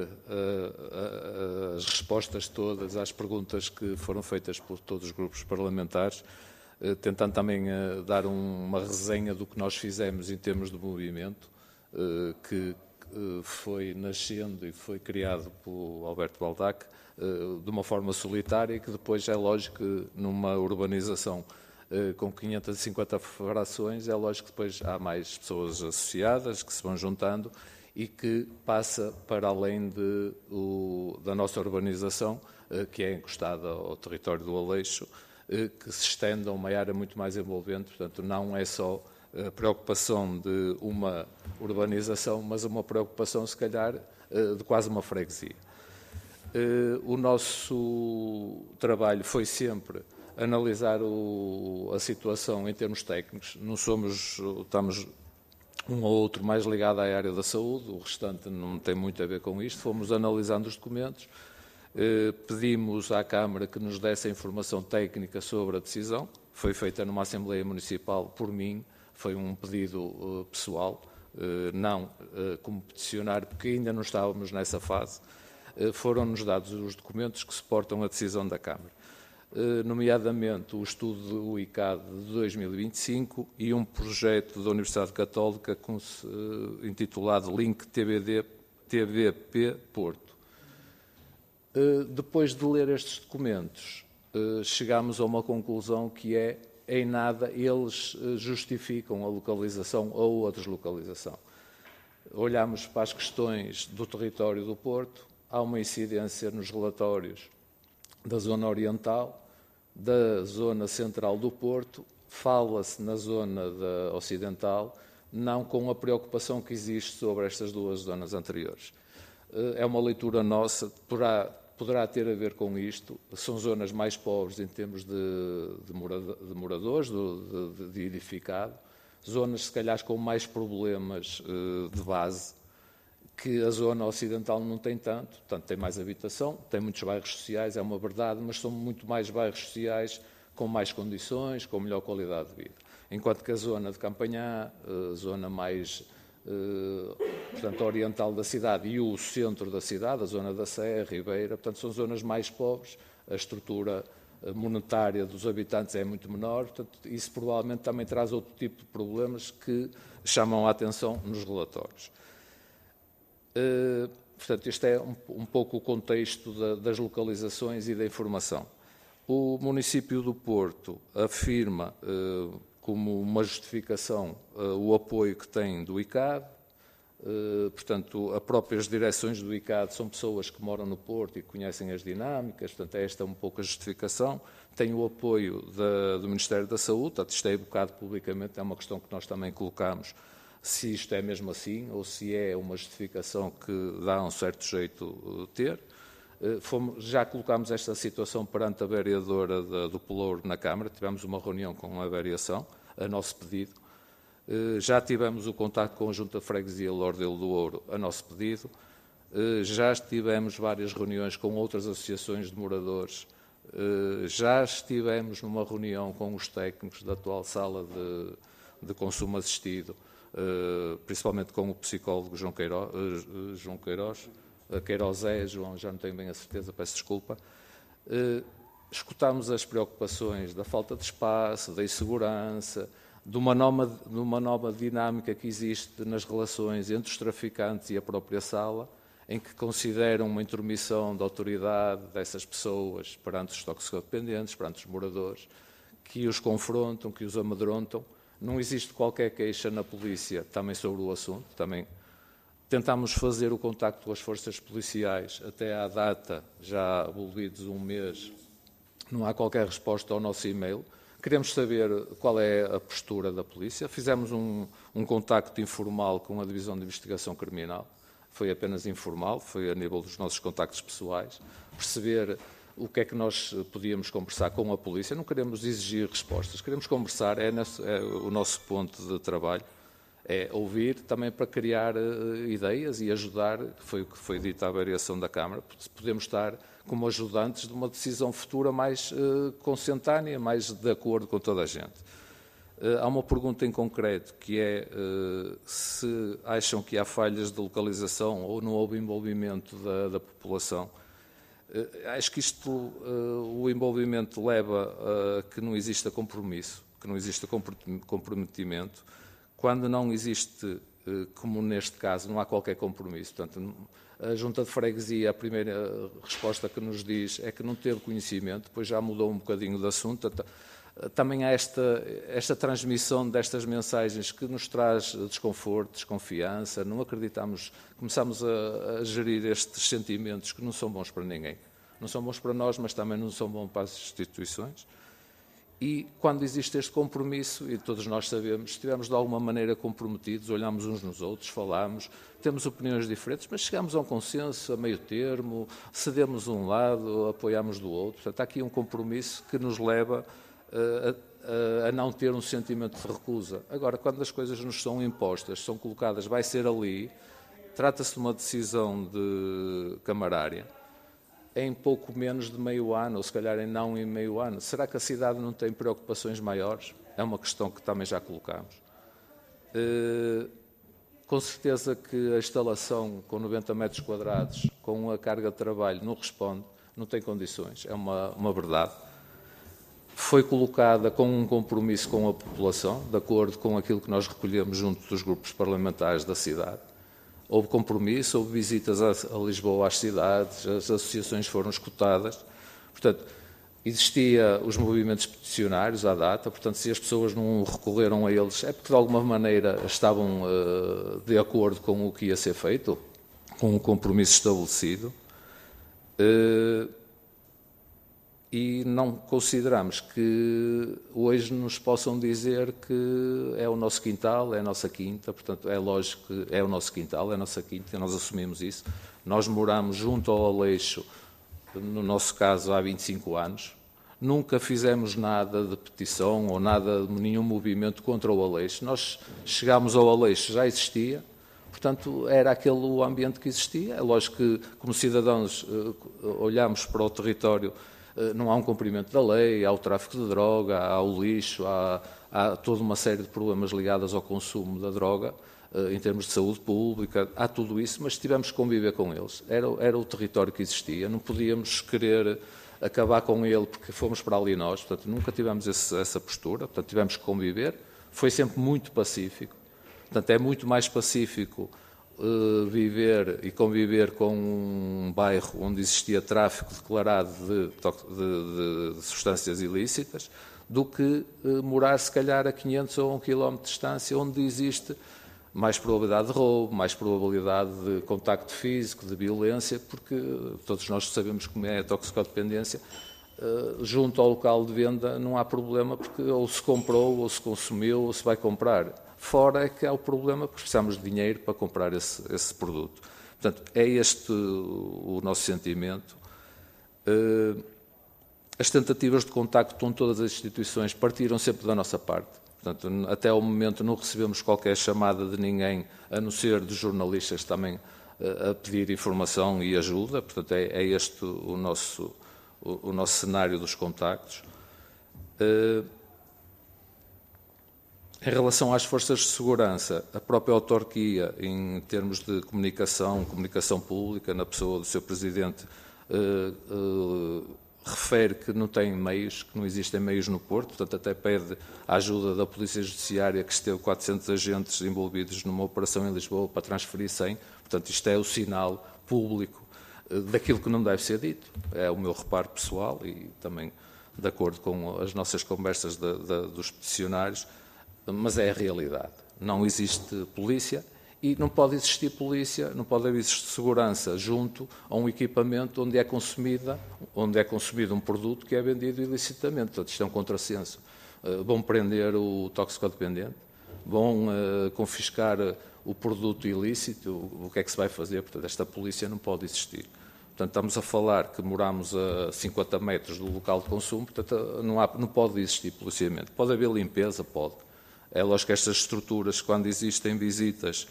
uh, as respostas todas às perguntas que foram feitas por todos os grupos parlamentares, uh, tentando também uh, dar um, uma resenha do que nós fizemos em termos de movimento, uh, que uh, foi nascendo e foi criado por Alberto Baldac uh, de uma forma solitária e que depois é lógico que numa urbanização uh, com quinhentas e cinquenta frações, é lógico que depois há mais pessoas associadas que se vão juntando e que passa para além de, o, da nossa urbanização, eh, que é encostada ao território do Aleixo, eh, que se estende a uma área muito mais envolvente. Portanto, não é só a preocupação de uma urbanização, mas uma preocupação, se calhar, eh, de quase uma freguesia. Eh, o nosso trabalho foi sempre analisar o, a situação em termos técnicos. Não somos, estamos um ou outro mais ligado à área da saúde, o restante não tem muito a ver com isto. Fomos analisando os documentos, eh, pedimos à Câmara que nos desse a informação técnica sobre a decisão. Foi feita numa Assembleia Municipal por mim, foi um pedido eh, pessoal, eh, não eh, como peticionário, porque ainda não estávamos nessa fase. foram-nos dados os documentos que suportam a decisão da Câmara, nomeadamente o estudo do I C A D de dois mil e vinte e cinco e um projeto da Universidade Católica intitulado Link T B D, T B P Porto. Depois de ler estes documentos, chegámos a uma conclusão que é, em nada, eles justificam a localização ou a deslocalização. Olhamos para as questões do território do Porto, há uma incidência nos relatórios da zona oriental, da zona central do Porto, fala-se na zona da ocidental, não com a preocupação que existe sobre estas duas zonas anteriores. É uma leitura nossa, poderá, poderá ter a ver com isto, são zonas mais pobres em termos de, de, morada, de moradores, de, de, de edificado, zonas se calhar com mais problemas de base, que a zona ocidental não tem tanto, portanto tem mais habitação, tem muitos bairros sociais, é uma verdade, mas são muito mais bairros sociais com mais condições, com melhor qualidade de vida. Enquanto que a zona de Campanhã, a zona mais portanto, oriental da cidade e o centro da cidade, a zona da Serra, Ribeira, portanto são zonas mais pobres, a estrutura monetária dos habitantes é muito menor, portanto isso provavelmente também traz outro tipo de problemas que chamam a atenção nos relatórios. Uh, portanto, este é um, um pouco o contexto da, das localizações e da informação. O município do Porto afirma uh, como uma justificação uh, o apoio que tem do I C A D, uh, portanto, as próprias direções do I C A D são pessoas que moram no Porto e conhecem as dinâmicas, portanto, esta é um pouco a justificação. Tem o apoio da, do Ministério da Saúde, portanto, isto é evocado publicamente, é uma questão que nós também colocamos, se isto é mesmo assim, ou se é uma justificação que dá um certo jeito ter. Fomos, já colocámos esta situação perante a vereadora da, do Pelouro na Câmara, tivemos uma reunião com a variação, a nosso pedido. Já tivemos o contacto com a Junta de Freguesia Lordelo do Ouro, a nosso pedido. Já tivemos várias reuniões com outras associações de moradores. Já estivemos numa reunião com os técnicos da atual sala de, de consumo assistido, Uh, principalmente com o psicólogo João Queiroz, uh, João Queiroz, uh, Queiroz é, João, já não tenho bem a certeza, peço desculpa. Uh, escutámos as preocupações da falta de espaço, da insegurança, de uma, nova, de uma nova dinâmica que existe nas relações entre os traficantes e a própria sala, em que consideram uma intromissão da autoridade dessas pessoas perante os toxicodependentes, perante os moradores, que os confrontam, que os amedrontam. Não existe qualquer queixa na polícia também sobre o assunto. Também tentámos fazer o contacto com as forças policiais até à data, já abolidos um mês, não há qualquer resposta ao nosso e-mail. Queremos saber qual é a postura da polícia. Fizemos um, um contacto informal com a Divisão de Investigação Criminal. Foi apenas informal, foi a nível dos nossos contactos pessoais. Perceber o que é que nós podíamos conversar com a polícia. Não queremos exigir respostas, queremos conversar, é, nesse, é o nosso ponto de trabalho, é ouvir também para criar uh, ideias e ajudar, que foi o que foi dito à variação da Câmara, podemos estar como ajudantes de uma decisão futura mais uh, consentânea, mais de acordo com toda a gente. Uh, há uma pergunta em concreto, que é uh, se acham que há falhas de localização ou não houve envolvimento da, da população. Uh, acho que isto, uh, o envolvimento leva a que não exista compromisso, que não exista comprometimento. Quando não existe, uh, como neste caso, não há qualquer compromisso. Portanto, a Junta de Freguesia, a primeira resposta que nos diz é que não teve conhecimento, depois já mudou um bocadinho de assunto. Também há esta, esta transmissão destas mensagens que nos traz desconforto, desconfiança, não acreditamos, começamos a, a gerir estes sentimentos que não são bons para ninguém. Não são bons para nós, mas também não são bons para as instituições. E quando existe este compromisso, e todos nós sabemos, estivemos de alguma maneira comprometidos, olhamos uns nos outros, falamos, temos opiniões diferentes, mas chegamos a um consenso, a meio termo, cedemos um lado, apoiamos do outro. Portanto, há aqui um compromisso que nos leva A, a, a não ter um sentimento de recusa. Agora, quando as coisas nos são impostas, são colocadas, vai ser ali, trata-se de uma decisão de camarária, em pouco menos de meio ano, ou se calhar em não em meio ano. Será que a cidade não tem preocupações maiores? É uma questão que também já colocamos. com certeza que a instalação com noventa metros quadrados, com a carga de trabalho, não responde, não tem condições, é uma, uma verdade. Foi colocada com um compromisso com a população, de acordo com aquilo que nós recolhemos junto dos grupos parlamentares da cidade. Houve compromisso, houve visitas a, a Lisboa às cidades, as associações foram escutadas. Portanto, existia os movimentos peticionários à data, portanto, se as pessoas não recorreram a eles, é porque de alguma maneira estavam uh, de acordo com o que ia ser feito, com o compromisso estabelecido, uh, e não consideramos que hoje nos possam dizer que é o nosso quintal, é a nossa quinta, portanto, é lógico que é o nosso quintal, é a nossa quinta, nós assumimos isso. Nós moramos junto ao Aleixo, no nosso caso, há vinte e cinco anos. Nunca fizemos nada de petição ou nada, nenhum movimento contra o Aleixo. Nós chegámos ao Aleixo, já existia, portanto, era aquele ambiente que existia. É lógico que, como cidadãos, olhamos para o território, não há um cumprimento da lei, há o tráfico de droga, há o lixo, há, há toda uma série de problemas ligados ao consumo da droga, em termos de saúde pública, há tudo isso, mas tivemos que conviver com eles. Era, era o território que existia, não podíamos querer acabar com ele porque fomos para ali nós, portanto, nunca tivemos esse, essa postura, portanto, tivemos que conviver. Foi sempre muito pacífico, portanto, é muito mais pacífico uh, viver e conviver com um bairro onde existia tráfico declarado de, de, de, de substâncias ilícitas do que uh, morar, se calhar, a quinhentos ou a um quilómetro de distância, onde existe mais probabilidade de roubo, mais probabilidade de contacto físico, de violência, porque todos nós sabemos como é a toxicodependência. Uh, junto ao local de venda não há problema, porque ou se comprou, ou se consumiu, ou se vai comprar. Fora é que há o problema, porque precisamos de dinheiro para comprar esse, esse produto. Portanto, é este o, o nosso sentimento. Uh, as tentativas de contacto com todas as instituições partiram sempre da nossa parte. Portanto, até ao momento não recebemos qualquer chamada de ninguém, a não ser dos jornalistas também a pedir informação e ajuda. Portanto, é, é este o nosso, o, o nosso cenário dos contactos. Uh, em relação às forças de segurança, a própria autarquia, em termos de comunicação, comunicação pública, na pessoa do seu Presidente, uh, uh, refere que não tem meios, que não existem meios no Porto, portanto até pede a ajuda da Polícia Judiciária, que esteve quatrocentos agentes envolvidos numa operação em Lisboa para transferir cem, portanto isto é o sinal público daquilo que não deve ser dito, é o meu reparo pessoal e também de acordo com as nossas conversas de, de, dos peticionários, mas é a realidade. Não existe polícia e não pode existir polícia, não pode haver segurança junto a um equipamento onde é consumida, onde é consumido um produto que é vendido ilicitamente. Portanto, isto é um contrassenso. Uh, vão prender o toxicodependente, vão uh, confiscar o produto ilícito, o, o que é que se vai fazer? Portanto, esta polícia não pode existir. Portanto, estamos a falar que moramos a cinquenta metros do local de consumo, portanto, não, há, não pode existir policiamento. Pode haver limpeza? Pode. É lógico que estas estruturas, quando existem visitas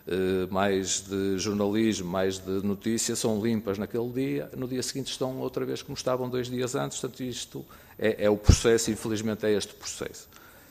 mais de jornalismo, mais de notícia, são limpas naquele dia, no dia seguinte estão outra vez como estavam dois dias antes, portanto isto é, é o processo, infelizmente é este processo.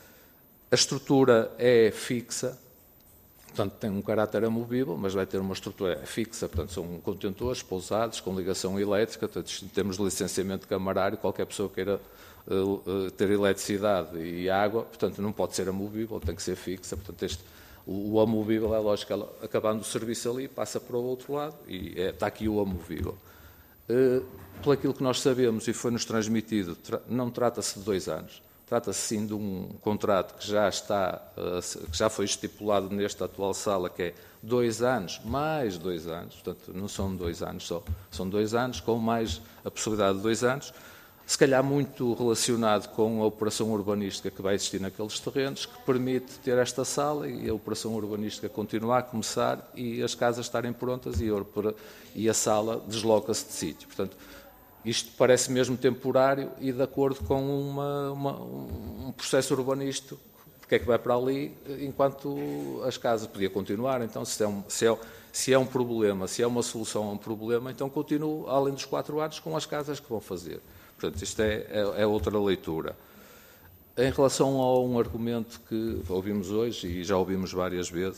A estrutura é fixa, portanto tem um caráter amovível, mas vai ter uma estrutura fixa, portanto são contentores pousados com ligação elétrica, portanto temos de licenciamento camarário, qualquer pessoa queira uh, uh, ter eletricidade e água, portanto não pode ser amovível, tem que ser fixa, portanto este o amovível é lógico, ela, acabando o serviço ali, passa para o outro lado e é, está aqui o amovível. Uh, pelo aquilo que nós sabemos e foi-nos transmitido, tra não trata-se de dois anos, trata-se sim de um contrato que já está, uh, que já foi estipulado nesta atual sala, que é dois anos, mais dois anos, portanto não são dois anos só, são dois anos com mais a possibilidade de dois anos, se calhar muito relacionado com a operação urbanística que vai existir naqueles terrenos, que permite ter esta sala e a operação urbanística continuar a começar e as casas estarem prontas e, e a sala desloca-se de sítio. Portanto, isto parece mesmo temporário e de acordo com uma, uma, um processo urbanístico, porque é que vai para ali, enquanto as casas podiam continuar. Então, se é um, se é, se é um problema, se é uma solução a um problema, então continuo, além dos quatro anos, com as casas que vão fazer. Portanto, isto é, é, é outra leitura. Em relação a um argumento que ouvimos hoje, e já ouvimos várias vezes,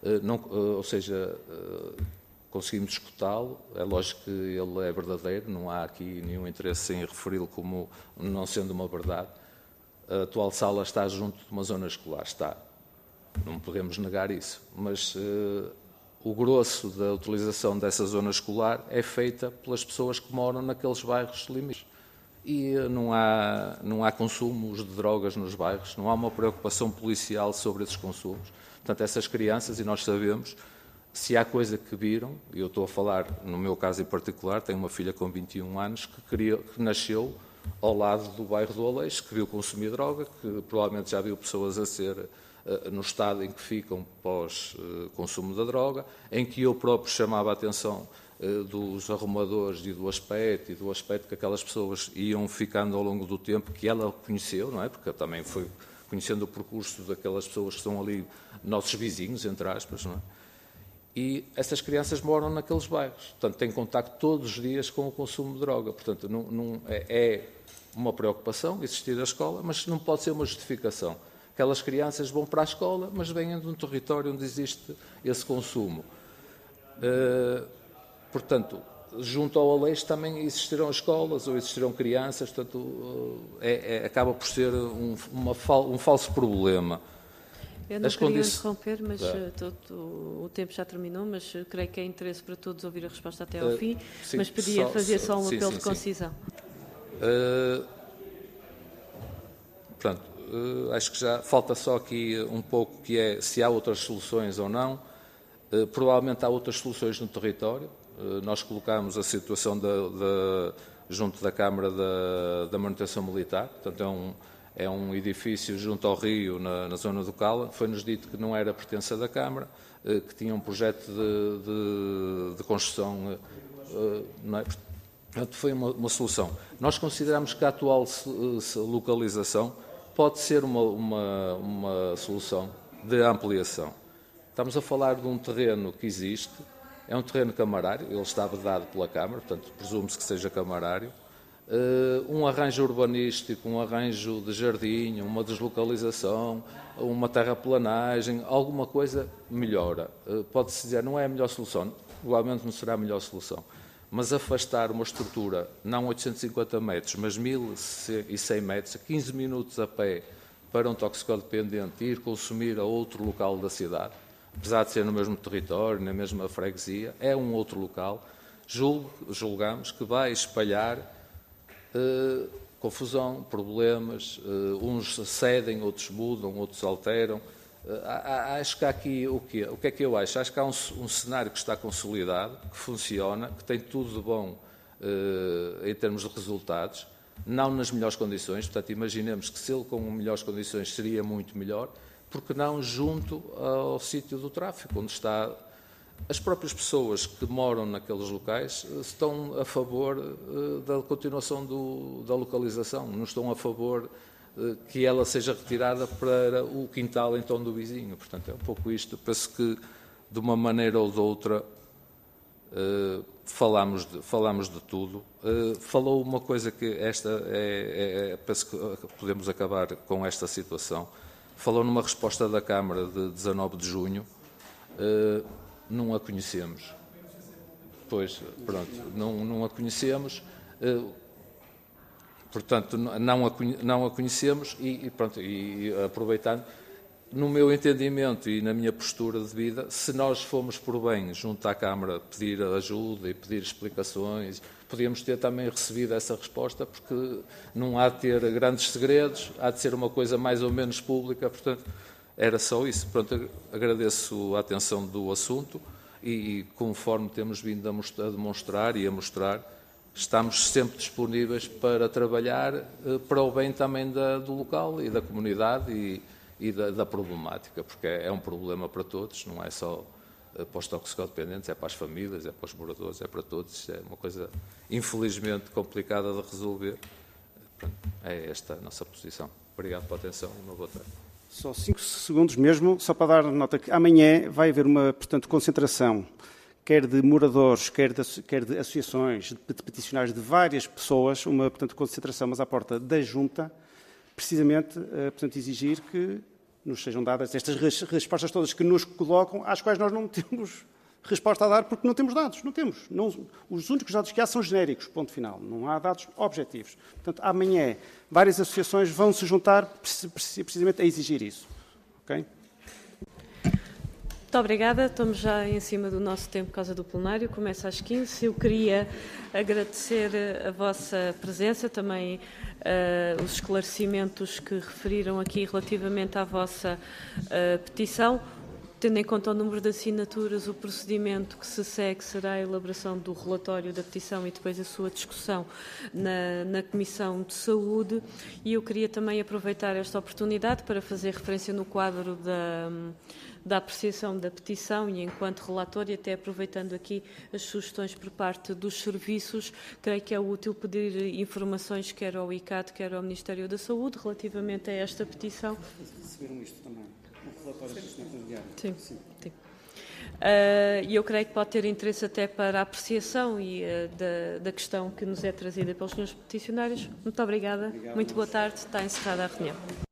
não, ou seja, conseguimos escutá-lo, é lógico que ele é verdadeiro, não há aqui nenhum interesse em referi-lo como não sendo uma verdade. A atual sala está junto de uma zona escolar, está, não podemos negar isso, mas uh, o grosso da utilização dessa zona escolar é feita pelas pessoas que moram naqueles bairros limites. E uh, não há, não há consumos de drogas nos bairros, não há uma preocupação policial sobre esses consumos. Portanto, essas crianças, e nós sabemos, se há coisa que viram, e eu estou a falar, no meu caso em particular, tenho uma filha com vinte e um anos que, queria, que nasceu ao lado do bairro do Aleixo, que viu consumir droga, que provavelmente já viu pessoas a ser uh, no estado em que ficam pós-consumo uh, da droga, em que eu próprio chamava a atenção uh, dos arrumadores e do aspecto, e do aspecto que aquelas pessoas iam ficando ao longo do tempo, que ela conheceu, não é? Porque também foi conhecendo o percurso daquelas pessoas que estão ali, nossos vizinhos, entre aspas, não é? E essas crianças moram naqueles bairros, portanto, têm contacto todos os dias com o consumo de droga. Portanto, não, não, é, é uma preocupação existir a escola, mas não pode ser uma justificação. Aquelas crianças vão para a escola, mas vêm de um território onde existe esse consumo. Uh, portanto, junto ao Aleixo também existirão escolas ou existirão crianças, portanto, uh, é, é, acaba por ser um, uma fal, um falso problema. Eu não As queria condições... interromper, mas é. todo, o tempo já terminou, mas creio que é interesse para todos ouvir a resposta até ao uh, fim, sim, mas podia só, fazer só um sim, apelo sim, de concisão. Uh, pronto, uh, acho que já falta só aqui um pouco, que é se há outras soluções ou não. Uh, provavelmente há outras soluções no território. Uh, nós colocámos a situação da, da, junto da Câmara da, da Manutenção Militar, portanto é um... É um edifício junto ao rio, na, na zona do Cala. Foi-nos dito que não era pertença da Câmara, eh, que tinha um projeto de, de, de construção. Eh, não é? Portanto, foi uma, uma solução. Nós consideramos que a atual localização pode ser uma, uma, uma solução de ampliação. Estamos a falar de um terreno que existe, é um terreno camarário, ele está vedado pela Câmara, portanto, presume-se que seja camarário. Uh, um arranjo urbanístico, um arranjo de jardim, uma deslocalização, uma terraplanagem, alguma coisa melhora. Uh, pode-se dizer, não é a melhor solução, provavelmente não será a melhor solução, mas afastar uma estrutura, não oitocentos e cinquenta metros, mas mil e cem metros, quinze minutos a pé, para um toxicodependente ir consumir a outro local da cidade, apesar de ser no mesmo território, na mesma freguesia, é um outro local, julgo, julgamos que vai espalhar Uh, confusão, problemas, uh, uns cedem, outros mudam, outros alteram. Uh, há, acho que há aqui o quê? O que é que eu acho? Acho que há um, um cenário que está consolidado, que funciona, que tem tudo de bom uh, em termos de resultados, não nas melhores condições, portanto imaginemos que se ele com melhores condições seria muito melhor, porque não junto ao sítio do tráfico, onde está... As próprias pessoas que moram naqueles locais estão a favor uh, da continuação do, da localização, não estão a favor uh, que ela seja retirada para o quintal então do vizinho. Portanto, é um pouco isto. Penso que, de uma maneira ou de outra, uh, falamos, de, falamos de tudo. Uh, falou uma coisa que esta é, é, é... Penso que podemos acabar com esta situação. Falou numa resposta da Câmara de dezanove de junho. Uh, Não a conhecemos. Pois, pronto, não, não a conhecemos, eh, portanto, não a, não a conhecemos e, e, pronto, e aproveitando, no meu entendimento e na minha postura de vida, se nós fomos por bem junto à Câmara pedir ajuda e pedir explicações, podíamos ter também recebido essa resposta, porque não há de ter grandes segredos, há de ser uma coisa mais ou menos pública, portanto... Era só isso. Pronto, agradeço a atenção do assunto e, e conforme temos vindo a, mostrar, a demonstrar e a mostrar, estamos sempre disponíveis para trabalhar eh, para o bem também da, do local e da comunidade e, e da, da problemática, porque é, é um problema para todos, não é só eh, para os toxicodependentes, é para as famílias, é para os moradores, é para todos. É uma coisa, infelizmente, complicada de resolver. Pronto, é esta a nossa posição. Obrigado pela atenção e uma boa tarde. Só cinco segundos mesmo, só para dar nota que amanhã vai haver uma, portanto, concentração, quer de moradores, quer de, quer de associações, de peticionários, de várias pessoas, uma, portanto, concentração, mas à porta da Junta, precisamente, portanto, exigir que nos sejam dadas estas respostas todas que nos colocam, às quais nós não temos resposta a dar porque não temos dados. Não temos. Não, os únicos dados que há são genéricos, ponto final. Não há dados objetivos. Portanto, amanhã, várias associações vão se juntar precisamente a exigir isso. Ok? Muito obrigada. Estamos já em cima do nosso tempo por causa do plenário. Começa às quinze. Eu queria agradecer a vossa presença, também uh, os esclarecimentos que referiram aqui relativamente à vossa uh, petição. Tendo em conta o número de assinaturas, o procedimento que se segue será a elaboração do relatório da petição e depois a sua discussão na, na Comissão de Saúde. E eu queria também aproveitar esta oportunidade para fazer referência no quadro da, da apreciação da petição e enquanto relator, e até aproveitando aqui as sugestões por parte dos serviços, creio que é útil pedir informações quer ao I C A D, quer ao Ministério da Saúde relativamente a esta petição. Receberam isto também. Sim, sim. sim. Uh, e eu creio que pode ter interesse até para a apreciação e, uh, da, da questão que nos é trazida pelos senhores peticionários. Muito obrigada. Obrigado. Muito boa tarde. Está encerrada a reunião.